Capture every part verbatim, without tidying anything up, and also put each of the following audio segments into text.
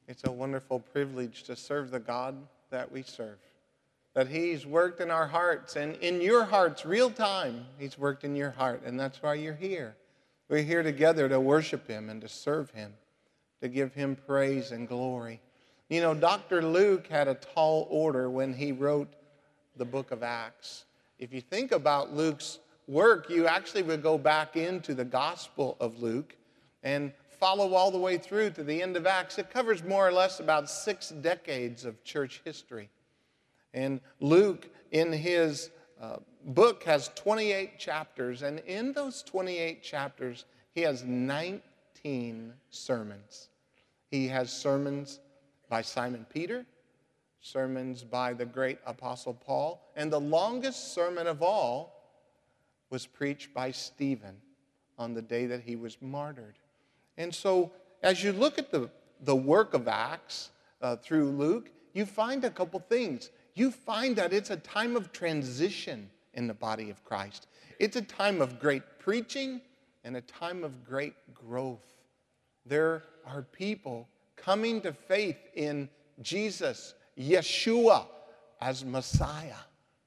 It's a wonderful privilege to serve the God that we serve. That He's worked in our hearts, and in your hearts, real time, He's worked in your heart, and that's why you're here. We're here together to worship Him and to serve Him, to give Him praise and glory. You know, Doctor Luke had a tall order when he wrote the book of Acts. If you think about Luke's work, you actually would go back into the Gospel of Luke and follow all the way through to the end of Acts. It covers more or less about six decades of church history. And Luke, in his uh, book, has twenty-eight chapters. And in those twenty-eight chapters, he has nineteen sermons. He has sermons by Simon Peter, sermons by the great Apostle Paul, and the longest sermon of all was preached by Stephen on the day that he was martyred. And so, as you look at the, the work of Acts uh, through Luke, you find a couple things. You find that it's a time of transition in the body of Christ. It's a time of great preaching and a time of great growth. There are people coming to faith in Jesus, Yeshua, as Messiah.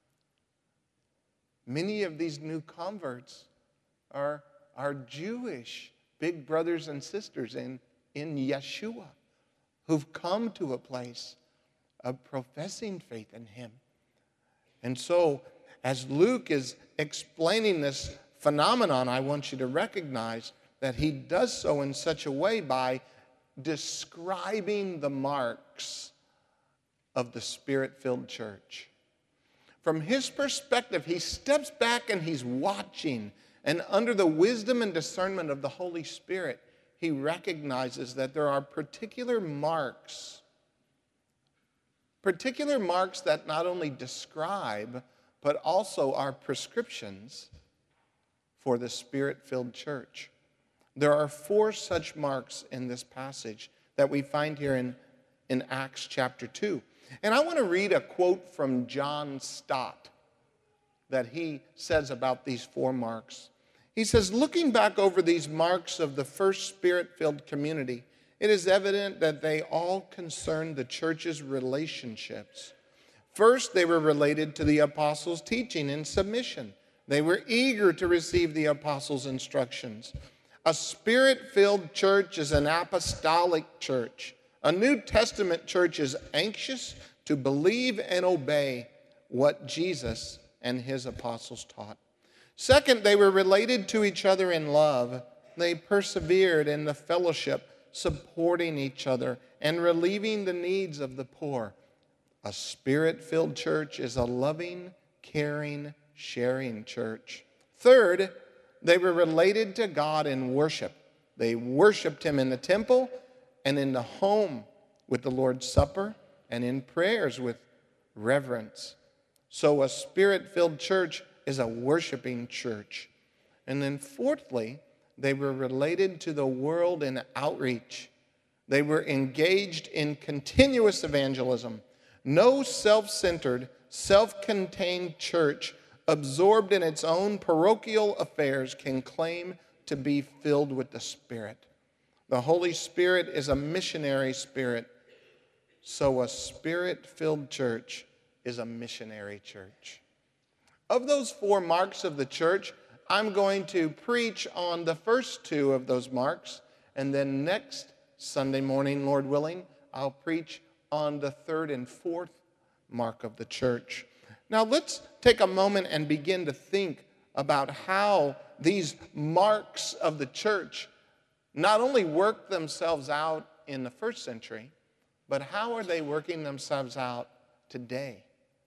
Many of these new converts are, are Jewish big brothers and sisters in, in Yeshua who've come to a place of professing faith in Him. And so, as Luke is explaining this phenomenon, I want you to recognize that he does so in such a way by describing the marks of the Spirit-filled church. From his perspective, he steps back and he's watching, and under the wisdom and discernment of the Holy Spirit, he recognizes that there are particular marks Particular marks that not only describe, but also are prescriptions for the Spirit-filled church. There are four such marks in this passage that we find here in, in Acts chapter two. And I want to read a quote from John Stott that he says about these four marks. He says, looking back over these marks of the first Spirit-filled community, it is evident that they all concern the church's relationships. First, they were related to the apostles' teaching and submission. They were eager to receive the apostles' instructions. A Spirit-filled church is an apostolic church. A New Testament church is anxious to believe and obey what Jesus and his apostles taught. Second, they were related to each other in love. They persevered in the fellowship, supporting each other and relieving the needs of the poor. A Spirit-filled church is a loving, caring, sharing church. Third, they were related to God in worship. They worshiped Him in the temple and in the home with the Lord's Supper and in prayers with reverence. So a Spirit-filled church is a worshiping church. And then fourthly, they were related to the world in outreach. They were engaged in continuous evangelism. No self-centered, self-contained church absorbed in its own parochial affairs can claim to be filled with the Spirit. The Holy Spirit is a missionary spirit, so a Spirit-filled church is a missionary church. Of those four marks of the church, I'm going to preach on the first two of those marks, and then next Sunday morning, Lord willing, I'll preach on the third and fourth mark of the church. Now let's take a moment and begin to think about how these marks of the church not only worked themselves out in the first century, but how are they working themselves out today?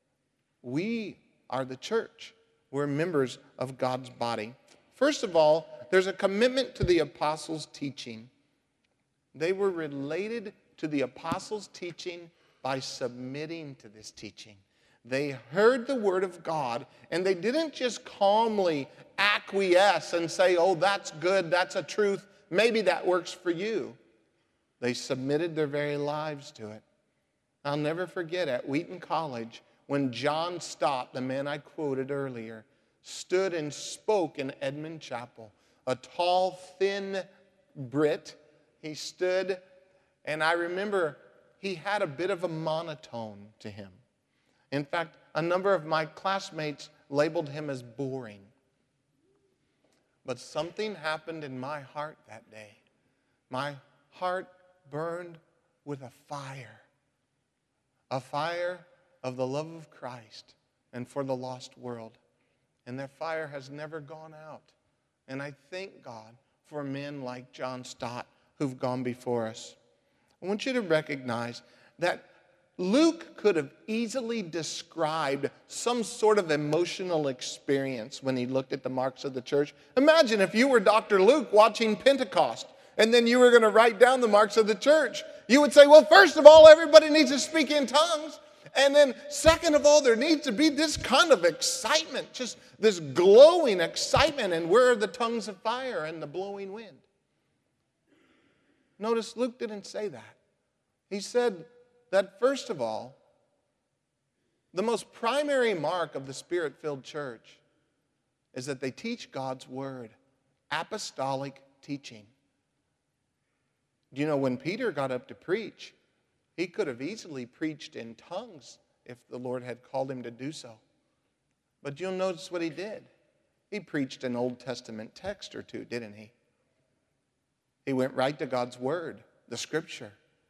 We are the church. We're members of God's body. First of all, there's a commitment to the apostles' teaching. They were related to the apostles' teaching by submitting to this teaching. They heard the word of God, and they didn't just calmly acquiesce and say, oh, that's good, that's a truth, maybe that works for you. They submitted their very lives to it. I'll never forget at Wheaton College when John Stott, the man I quoted earlier, stood and spoke in Edmund Chapel. A tall, thin Brit. He stood, and I remember he had a bit of a monotone to him. In fact, a number of my classmates labeled him as boring. But something happened in my heart that day. My heart burned with a fire, a fire of the love of Christ and for the lost world. And that fire has never gone out. And I thank God for men like John Stott who've gone before us. I want you to recognize that Luke could have easily described some sort of emotional experience when he looked at the marks of the church. Imagine if you were Doctor Luke watching Pentecost, and then you were going to write down the marks of the church. You would say, well, first of all, everybody needs to speak in tongues. And then second of all, there needs to be this kind of excitement, just this glowing excitement. And where are the tongues of fire and the blowing wind? Notice Luke didn't say that. He said that first of all, the most primary mark of the Spirit-filled church is that they teach God's word, apostolic teaching. You know, when Peter got up to preach, he could have easily preached in tongues if the Lord had called him to do so. But you'll notice what he did. He preached an Old Testament text or two, didn't he? He went right to God's word, the scripture.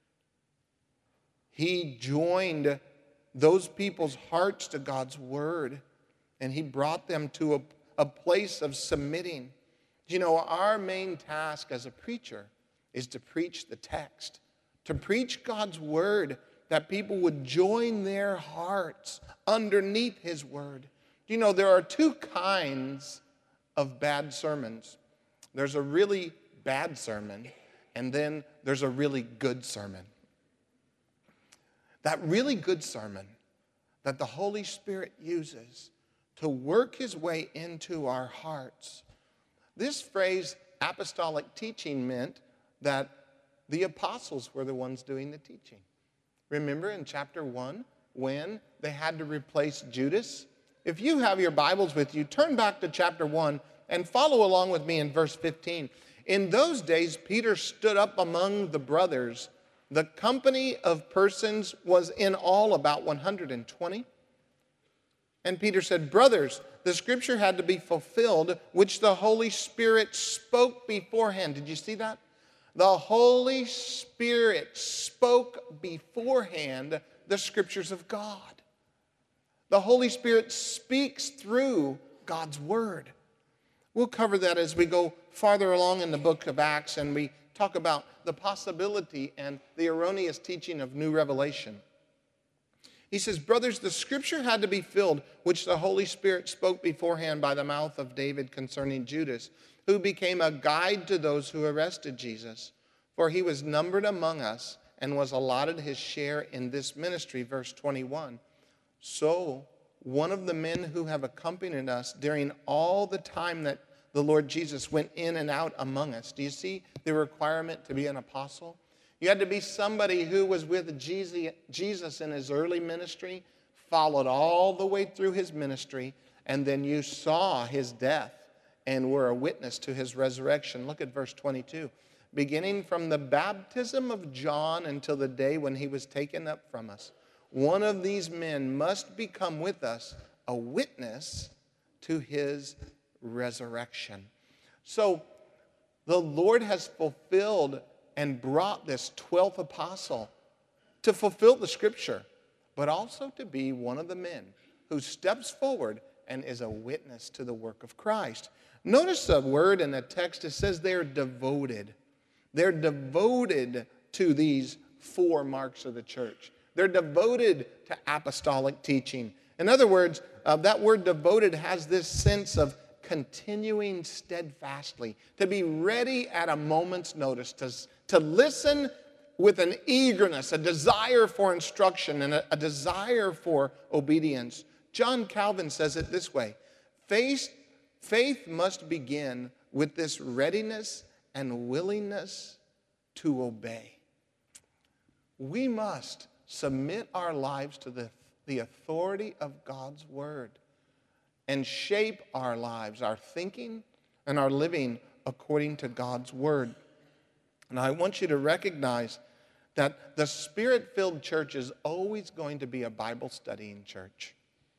He joined those people's hearts to God's word, and he brought them to a, a place of submitting. You know, our main task as a preacher is to preach the text, to preach God's word, that people would join their hearts underneath his word. You know, there are two kinds of bad sermons. There's a really bad sermon, and then there's a really good sermon. That really good sermon that the Holy Spirit uses to work his way into our hearts. This phrase, apostolic teaching, meant that the apostles were the ones doing the teaching. Remember in chapter one when they had to replace Judas? If you have your Bibles with you, turn back to chapter one and follow along with me in verse fifteen. In those days, Peter stood up among the brothers. The company of persons was in all about one hundred twenty. And Peter said, brothers, the scripture had to be fulfilled, which the Holy Spirit spoke beforehand. Did you see that? The Holy Spirit spoke beforehand the scriptures of God. The Holy Spirit speaks through God's word. We'll cover that as we go farther along in the book of Acts and we talk about the possibility and the erroneous teaching of new revelation. He says, brothers, the scripture had to be filled, which the Holy Spirit spoke beforehand by the mouth of David concerning Judas, who became a guide to those who arrested Jesus. For he was numbered among us and was allotted his share in this ministry. Verse twenty-one. So one of the men who have accompanied us during all the time that the Lord Jesus went in and out among us. Do you see the requirement to be an apostle? You had to be somebody who was with Jesus in his early ministry, followed all the way through his ministry, and then you saw his death and were a witness to his resurrection. Look at verse twenty-two. Beginning from the baptism of John until the day when he was taken up from us, one of these men must become with us a witness to his resurrection. So the Lord has fulfilled and brought this twelfth apostle to fulfill the scripture, but also to be one of the men who steps forward and is a witness to the work of Christ. Notice the word in the text, it says they're devoted. They're devoted to these four marks of the church. They're devoted to apostolic teaching. In other words, uh, that word devoted has this sense of continuing steadfastly, to be ready at a moment's notice, to, to listen with an eagerness, a desire for instruction, and a, a desire for obedience. John Calvin says it this way: faith, faith must begin with this readiness and willingness to obey. We must submit our lives to the, the authority of God's word and shape our lives, our thinking, and our living according to God's word. And I want you to recognize that the Spirit-filled church is always going to be a Bible studying church.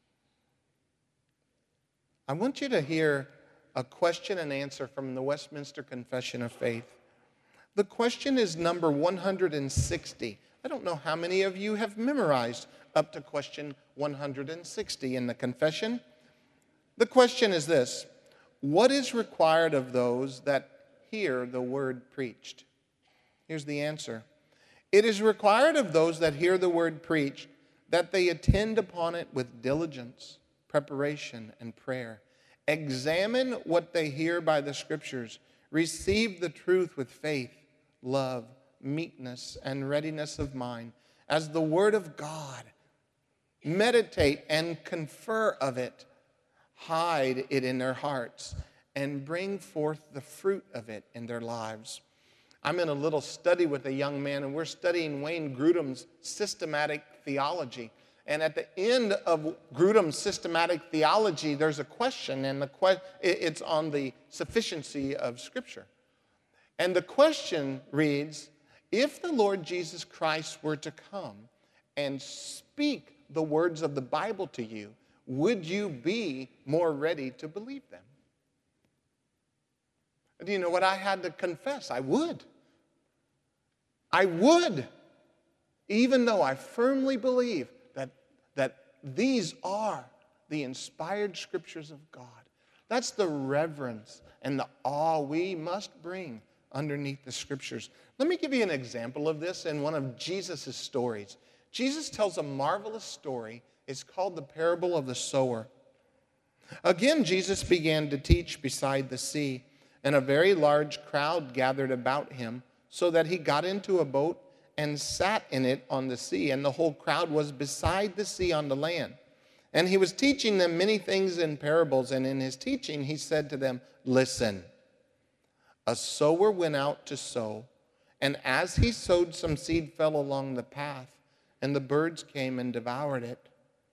I want you to hear a question and answer from the Westminster Confession of Faith. The question is number one hundred sixty. I don't know how many of you have memorized up to question one hundred sixty in the confession. The question is this: what is required of those that hear the word preached? Here's the answer. It is required of those that hear the word preached that they attend upon it with diligence, preparation, and prayer. Examine what they hear by the Scriptures. Receive the truth with faith, love, meekness, and readiness of mind as the Word of God. Meditate and confer of it. Hide it in their hearts and bring forth the fruit of it in their lives. I'm in a little study with a young man, and we're studying Wayne Grudem's systematic theology. And at the end of Grudem's systematic theology, there's a question, and the que- it's on the sufficiency of Scripture. And the question reads, if the Lord Jesus Christ were to come and speak the words of the Bible to you, would you be more ready to believe them? Do you know what I had to confess? I would. I would. Even though I firmly believe that, that these are the inspired Scriptures of God. That's the reverence and the awe we must bring underneath the Scriptures. Let me give you an example of this in one of Jesus' stories. Jesus tells a marvelous story. It's called the parable of the sower. Again, Jesus began to teach beside the sea, and a very large crowd gathered about him, so that he got into a boat and sat in it on the sea, and the whole crowd was beside the sea on the land. And he was teaching them many things in parables, and in his teaching he said to them, listen, a sower went out to sow, and as he sowed, some seed fell along the path, and the birds came and devoured it.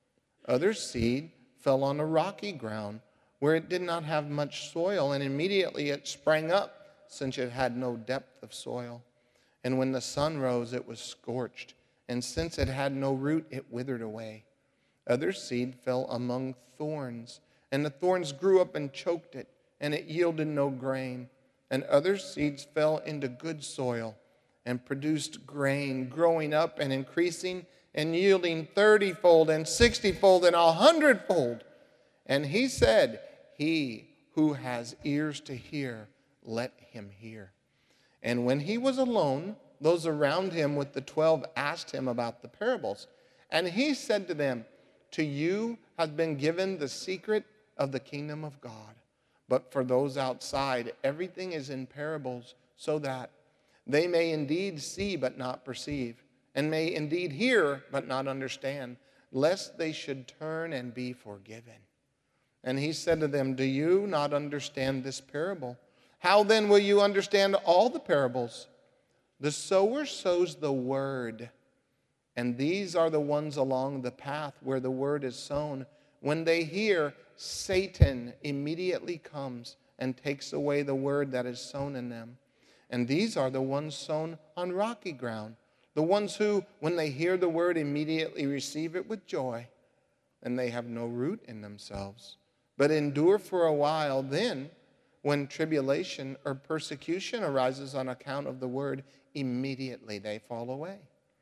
Other seed fell on a rocky ground, where it did not have much soil, and immediately it sprang up, since it had no depth of soil. And when the sun rose, it was scorched, and since it had no root, it withered away. Other seed fell among thorns, and the thorns grew up and choked it, and it yielded no grain. And other seeds fell into good soil, and produced grain, growing up and increasing, and yielding thirty-fold, and sixty-fold, and a hundredfold. And he said, he who has ears to hear, let him hear. And when he was alone, those around him with the twelve asked him about the parables. And he said to them, to you has been given the secret of the kingdom of God. But for those outside, everything is in parables, so that they may indeed see but not perceive, and may indeed hear but not understand, lest they should turn and be forgiven. And he said to them, do you not understand this parable? How then will you understand all the parables? The sower sows the word, and these are the ones along the path where the word is sown. When they hear, Satan immediately comes and takes away the word that is sown in them. And these are the ones sown on rocky ground, the ones who, when they hear the word, immediately receive it with joy, and they have no root in themselves, but endure for a while. Then, when tribulation or persecution arises on account of the word, immediately they fall away.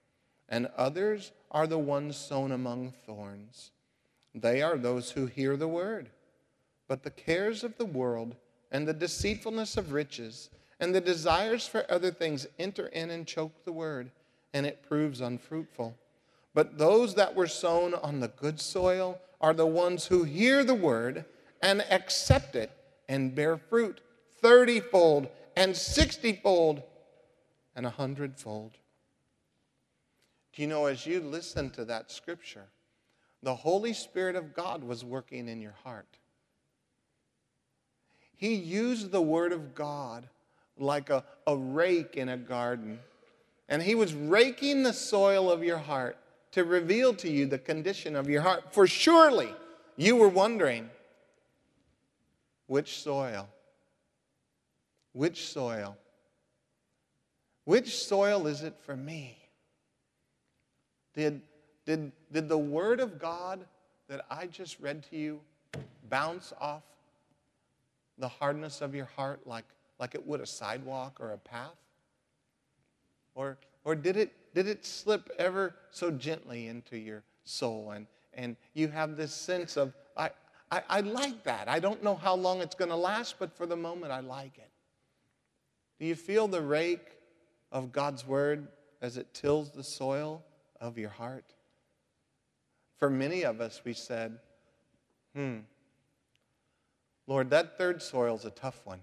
And others are the ones sown among thorns. They are those who hear the word, but the cares of the world and the deceitfulness of riches and the desires for other things enter in and choke the word, and it proves unfruitful. But those that were sown on the good soil are the ones who hear the word and accept it and bear fruit thirty-fold and sixty-fold and a hundredfold. Do you know, as you listen to that scripture, the Holy Spirit of God was working in your heart. He used the word of God like a, a rake in a garden. And he was raking the soil of your heart to reveal to you the condition of your heart. For surely you were wondering, which soil? Which soil? Which soil is it for me? Did, did, did the word of God that I just read to you bounce off the hardness of your heart like, like it would a sidewalk or a path? Or, or did it, did it slip ever so gently into your soul, and, and you have this sense of, I, I, I like that. I don't know how long it's going to last, but for the moment I like it. Do you feel the rake of God's word as it tills the soil of your heart? For many of us, we said, hmm, Lord, that third soil is a tough one.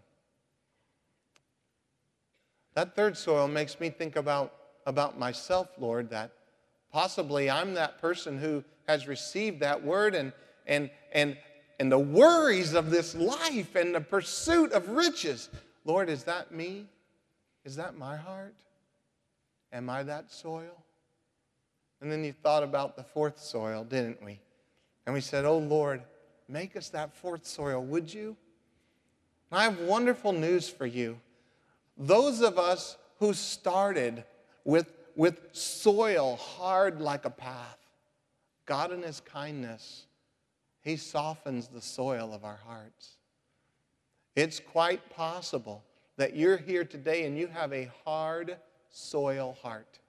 That third soil makes me think about, about myself, Lord, that possibly I'm that person who has received that word, and, and, and, and the worries of this life and the pursuit of riches. Lord, is that me? Is that my heart? Am I that soil? And then you thought about the fourth soil, didn't we? And we said, oh, Lord, make us that fourth soil, would you? And I have wonderful news for you. Those of us who started with, with soil hard like a path, God in his kindness, he softens the soil of our hearts. It's quite possible that you're here today and you have a hard soil heart.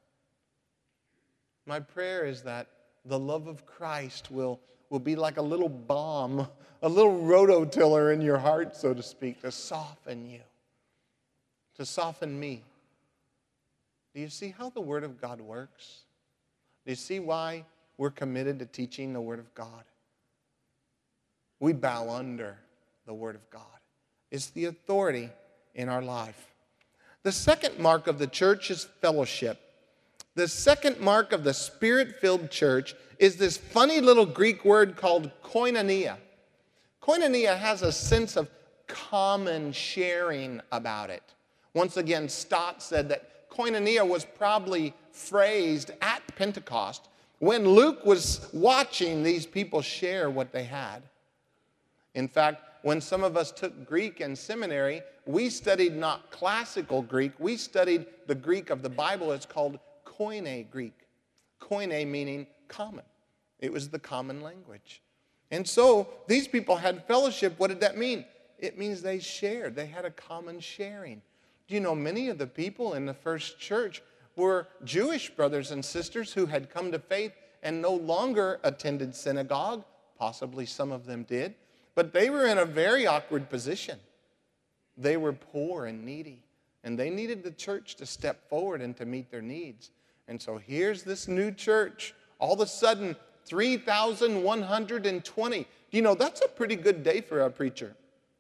My prayer is that the love of Christ will, will be like a little balm, a little rototiller in your heart, so to speak, to soften you, to soften me. Do you see how the Word of God works? Do you see why we're committed to teaching the Word of God? We bow under the Word of God. It's the authority in our life. The second mark of the church is fellowship. The second mark of the Spirit-filled church is this funny little Greek word called koinonia. Koinonia has a sense of common sharing about it. Once again, Stott said that koinonia was probably phrased at Pentecost when Luke was watching these people share what they had. In fact, when some of us took Greek in seminary, we studied not classical Greek, we studied the Greek of the Bible. It's called Koine Greek. Koine meaning common. It was the common language. And so these people had fellowship. What did that mean? It means they shared. They had a common sharing. Do you know many of the people in the first church were Jewish brothers and sisters who had come to faith and no longer attended synagogue? Possibly some of them did. But they were in a very awkward position. They were poor and needy. And they needed the church to step forward and to meet their needs. And so here's this new church. All of a sudden, three thousand one hundred twenty. You know, that's a pretty good day for a preacher.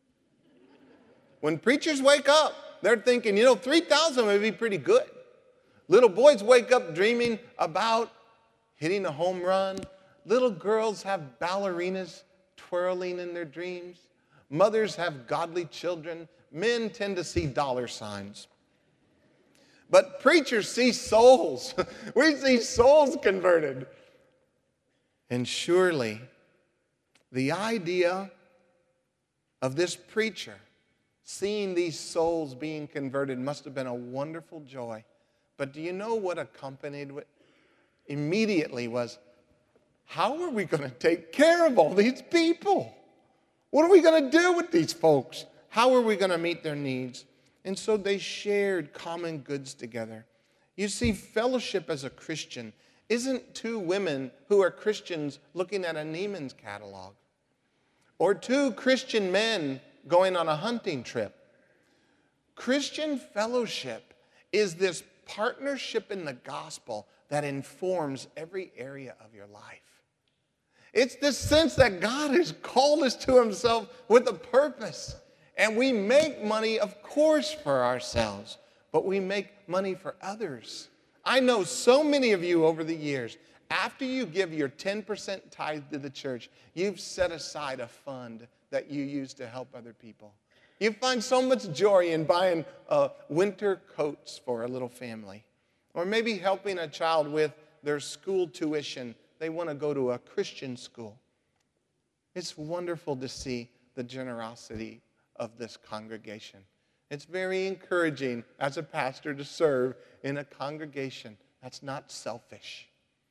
When preachers wake up, they're thinking, you know, three thousand would be pretty good. Little boys wake up dreaming about hitting a home run. Little girls have ballerinas twirling in their dreams. Mothers have godly children. Men tend to see dollar signs. But preachers see souls. We see souls converted. And surely the idea of this preacher seeing these souls being converted must have been a wonderful joy. But do you know what accompanied it immediately was, how are we going to take care of all these people? What are we going to do with these folks? How are we going to meet their needs? And so they shared common goods together. You see, fellowship as a Christian isn't two women who are Christians looking at a Neiman's catalog, or two Christian men going on a hunting trip. Christian fellowship is this partnership in the gospel that informs every area of your life. It's this sense that God has called us to himself with a purpose. And we make money, of course, for ourselves, but we make money for others. I know so many of you over the years, after you give your ten percent tithe to the church, you've set aside a fund that you use to help other people. You find so much joy in buying uh, winter coats for a little family, or maybe helping a child with their school tuition. They want to go to a Christian school. It's wonderful to see the generosity of this congregation. It's very encouraging as a pastor to serve in a congregation that's not selfish.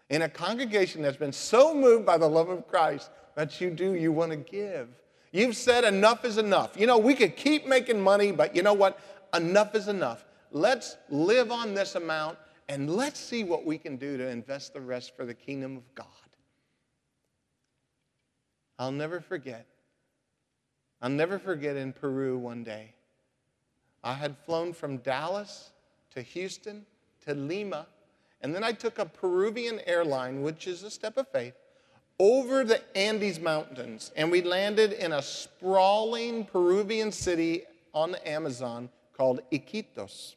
In a congregation that's been so moved by the love of Christ that you do, you want to give. You've said enough is enough. You know, we could keep making money, but you know what? Enough is enough. Let's live on this amount, and let's see what we can do to invest the rest for the kingdom of God. I'll never forget. I'll never forget in Peru one day. I had flown from Dallas to Houston to Lima, and then I took a Peruvian airline, which is a step of faith, over the Andes Mountains, and we landed in a sprawling Peruvian city on the Amazon called Iquitos.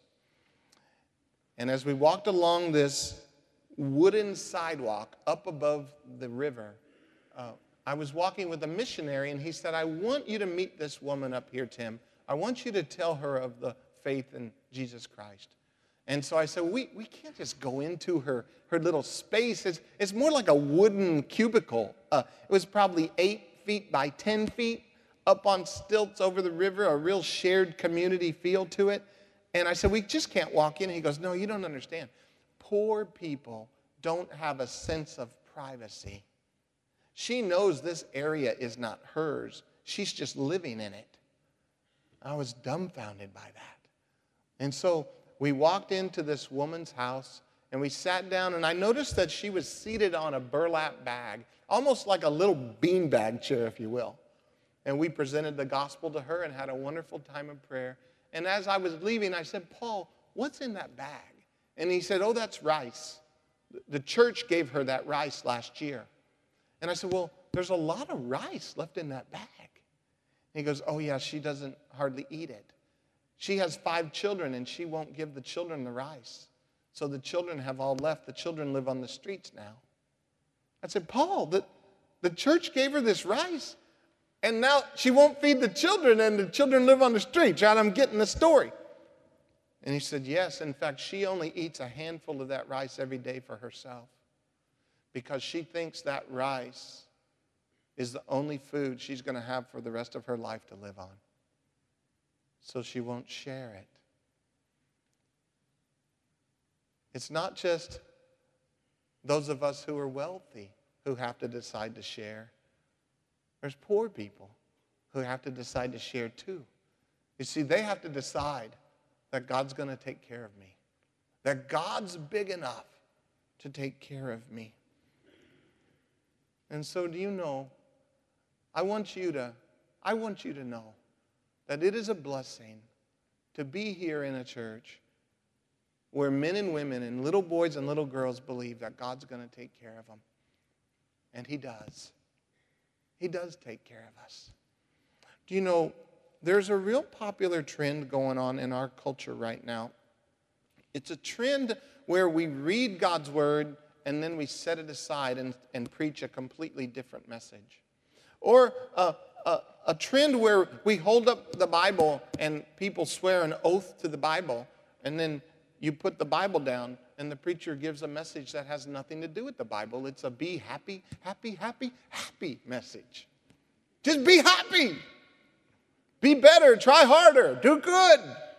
And as we walked along this wooden sidewalk up above the river, uh, I was walking with a missionary, and he said, I want you to meet this woman up here, Tim. I want you to tell her of the faith in Jesus Christ. And so I said, we, we can't just go into her, her little space. It's, it's more like a wooden cubicle. Uh, it was probably eight feet by ten feet, up on stilts over the river, a real shared community feel to it. And I said, we just can't walk in. He goes, no, you don't understand. Poor people don't have a sense of privacy. She knows this area is not hers. She's just living in it. I was dumbfounded by that. And so we walked into this woman's house, and we sat down, and I noticed that she was seated on a burlap bag, almost like a little beanbag chair, if you will. And we presented the gospel to her and had a wonderful time of prayer. And as I was leaving, I said, Paul, what's in that bag? And he said, oh, that's rice. The church gave her that rice last year. And I said, well, there's a lot of rice left in that bag. And he goes, oh, yeah, she doesn't hardly eat it. She has five children, and she won't give the children the rice. So the children have all left. The children live on the streets now. I said, Paul, the, the church gave her this rice, and now she won't feed the children, and the children live on the streets. Right? I'm getting the story. And he said, yes, in fact, she only eats a handful of that rice every day for herself because she thinks that rice is the only food she's going to have for the rest of her life to live on. So she won't share it. It's not just those of us who are wealthy who have to decide to share. There's poor people who have to decide to share too. You see, they have to decide that God's going to take care of me, that God's big enough to take care of me. And so do you know, I want you to, I want you to know that it is a blessing to be here in a church where men and women and little boys and little girls believe that God's going to take care of them. And he does. He does take care of us. Do you know, there's a real popular trend going on in our culture right now. It's a trend where we read God's word and then we set it aside and, and preach a completely different message. Or a, a, a trend where we hold up the Bible and people swear an oath to the Bible, and then you put the Bible down and the preacher gives a message that has nothing to do with the Bible. It's a be happy, happy, happy, happy message. Just be happy. Be better, try harder, do good.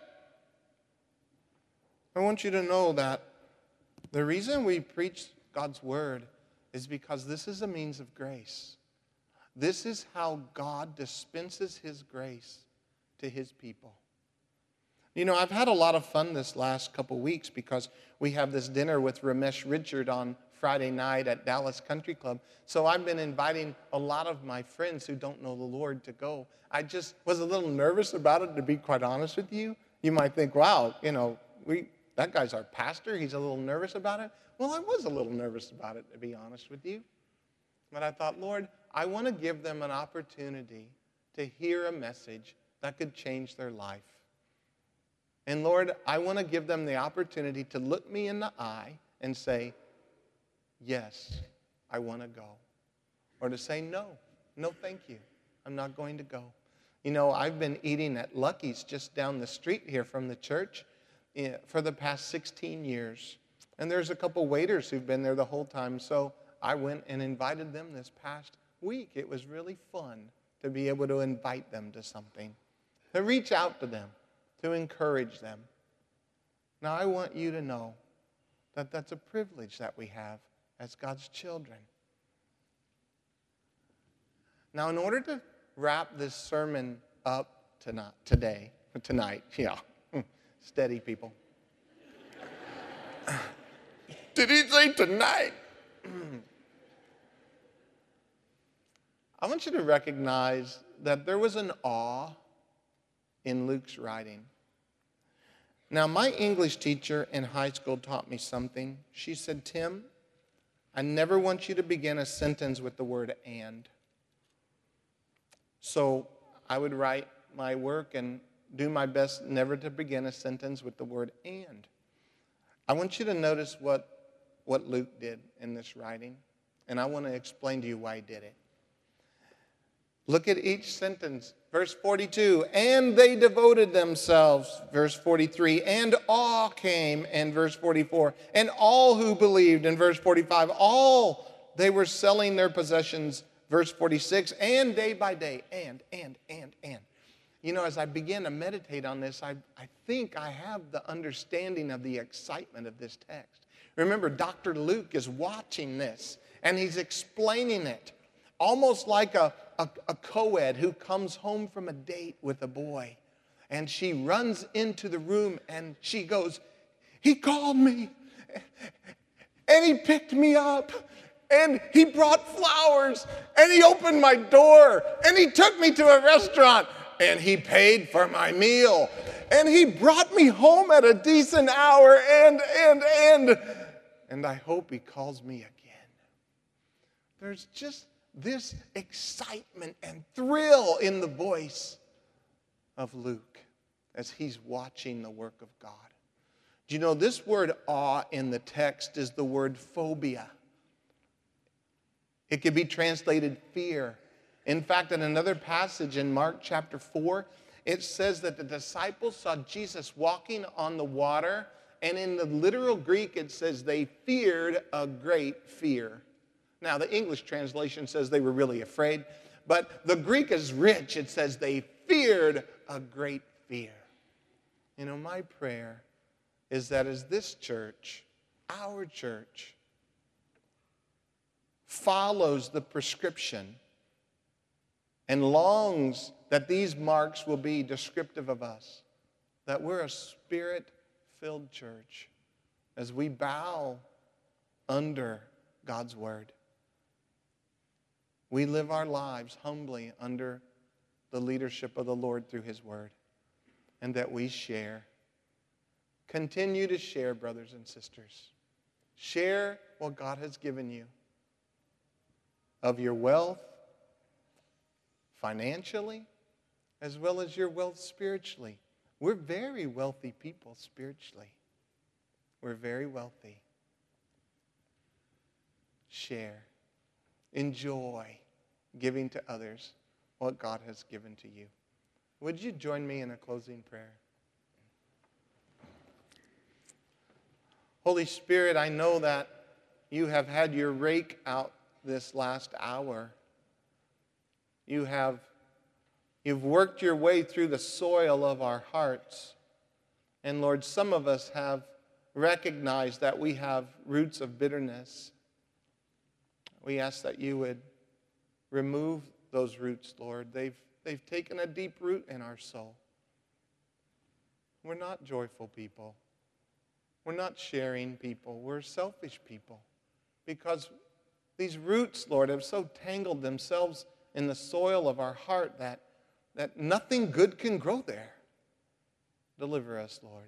I want you to know that the reason we preach God's word is because this is a means of grace. This is how God dispenses his grace to his people. You know, I've had a lot of fun this last couple weeks because we have this dinner with Ramesh Richard on Friday night at Dallas Country Club. So I've been inviting a lot of my friends who don't know the Lord to go. I just was a little nervous about it, to be quite honest with you. You might think, wow, you know, we that guy's our pastor. He's a little nervous about it. Well, I was a little nervous about it, to be honest with you. But I thought, Lord, I want to give them an opportunity to hear a message that could change their life. And Lord, I want to give them the opportunity to look me in the eye and say, yes, I want to go. Or to say, no, no thank you. I'm not going to go. You know, I've been eating at Lucky's just down the street here from the church for the past sixteen years. And there's a couple waiters who've been there the whole time. So I went and invited them this past week. It was really fun to be able to invite them to something, to reach out to them, to encourage them. Now, I want you to know that that's a privilege that we have as God's children. Now, in order to wrap this sermon up tonight, today, tonight, yeah, steady people. Did he say tonight? I want you to recognize that there was an awe in Luke's writing. Now, my English teacher in high school taught me something. She said, Tim, I never want you to begin a sentence with the word and. So I would write my work and do my best never to begin a sentence with the word and. I want you to notice what, what Luke did in this writing, and I want to explain to you why he did it. Look at each sentence. Verse forty-two, and they devoted themselves. Verse forty-three, and awe came. And verse forty-four, and all who believed. In verse forty-five, all they were selling their possessions. Verse forty-six, and day by day, and, and, and, and. You know, as I begin to meditate on this, I, I think I have the understanding of the excitement of this text. Remember, Doctor Luke is watching this, and he's explaining it. Almost like a, a, a co-ed who comes home from a date with a boy. And she runs into the room and she goes, he called me and he picked me up and he brought flowers and he opened my door and he took me to a restaurant and he paid for my meal and he brought me home at a decent hour and, and, and, and I hope he calls me again. There's just this excitement and thrill in the voice of Luke as he's watching the work of God. Do you know this word awe in the text is the word phobia? It could be translated fear. In fact, in another passage in Mark chapter four, it says that the disciples saw Jesus walking on the water, and in the literal Greek it says they feared a great fear. Now, the English translation says they were really afraid, but the Greek is rich. It says they feared a great fear. You know, my prayer is that as this church, our church, follows the prescription and longs that these marks will be descriptive of us, that we're a Spirit-filled church as we bow under God's word. We live our lives humbly under the leadership of the Lord through his word, and that we share. Continue to share, brothers and sisters. Share what God has given you of your wealth financially as well as your wealth spiritually. We're very wealthy people spiritually. We're very wealthy. Share. Enjoy giving to others what God has given to you. Would you join me in a closing prayer? Holy Spirit, I know that you have had your rake out this last hour. You have you've worked your way through the soil of our hearts. And Lord, some of us have recognized that we have roots of bitterness. We ask that you would remove those roots, Lord. They've, they've taken a deep root in our soul. We're not joyful people. We're not sharing people. We're selfish people. Because these roots, Lord, have so tangled themselves in the soil of our heart that, that nothing good can grow there. Deliver us, Lord.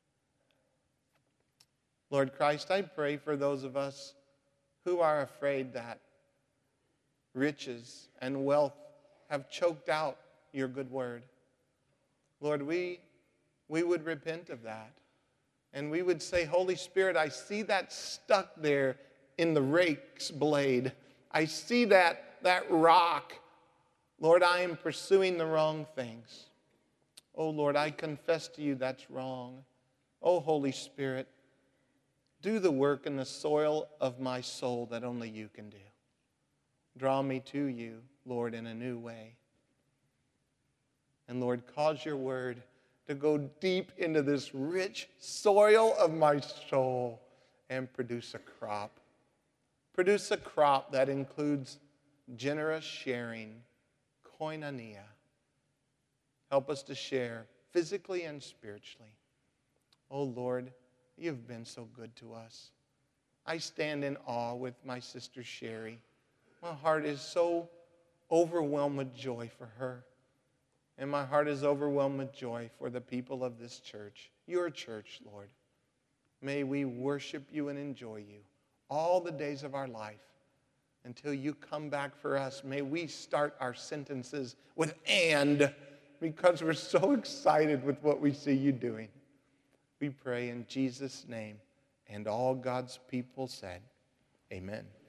Lord Christ, I pray for those of us who are afraid that riches and wealth have choked out your good word. Lord, we, we would repent of that. And we would say, Holy Spirit, I see that stuck there in the rake's blade. I see that, that rock. Lord, I am pursuing the wrong things. Oh, Lord, I confess to you that's wrong. Oh, Holy Spirit, do the work in the soil of my soul that only you can do. Draw me to you, Lord, in a new way. And Lord, cause your word to go deep into this rich soil of my soul and produce a crop Produce a crop that includes generous sharing, koinonia. Help us to share physically and spiritually. Oh Lord, you've been so good to us. I stand in awe with my sister Sherry. My heart is so overwhelmed with joy for her. And my heart is overwhelmed with joy for the people of this church, your church, Lord. May we worship you and enjoy you all the days of our life until you come back for us. May we start our sentences with "and," because we're so excited with what we see you doing. We pray in Jesus' name, and all God's people said, amen.